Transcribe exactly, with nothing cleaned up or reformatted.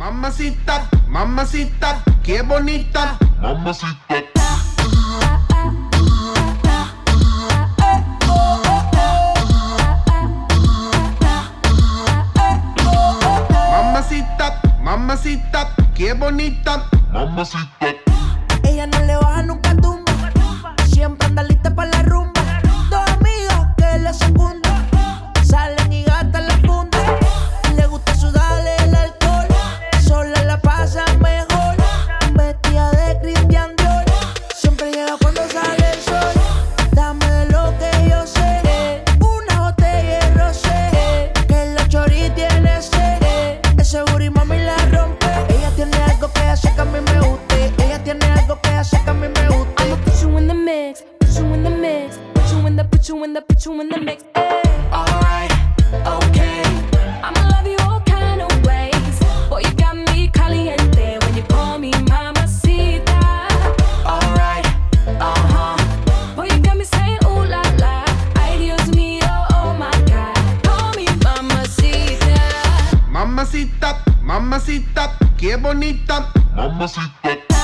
Mamacita, mamacita, qué bonita. Mamacita. Mamacita, mamacita, qué bonita. Mamacita. Ella no le baja nunca tumba. Siempre anda lista para la rumba. Dos amigas que la secundan. Salen y gastan la funda. Le gusta sudarle el alcohol. Sola la pasa mejor. Vestida de Christian Dior. Siempre llega cuando sale el sol. Dame de lo que yo sé. Una botella de rosé. Que la chori tiene sed. Ese booty mami la rompe. Ella tiene algo que hace que a mí me guste. Ella tiene algo que hace que a mí me guste. I'ma put you in the mix, put you in the mix, put you in the, put you in the, put you in the mix. Ay. Alright, okay. I'ma love you all kind of ways. Boy, you got me caliente when you call me mamacita. Alright, uh-huh. Boy, you got me saying ooh la la. Ay, Dios mío, oh my God. Call me mamacita. Mamacita, mamacita, qué bonita. Mamacita.